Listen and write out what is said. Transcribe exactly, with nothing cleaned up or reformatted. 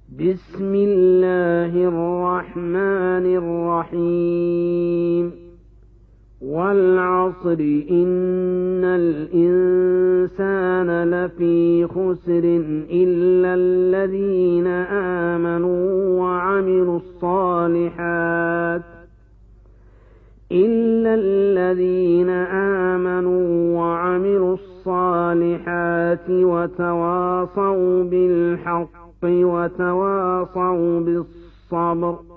بسم الله الرحمن الرحيم والعصر إن الإنسان لفي خسر إلا الذين آمنوا وعملوا الصالحات إلا الذين آمنوا وعملوا الصالحات وتواصوا بالحق وتواصوا بالصبر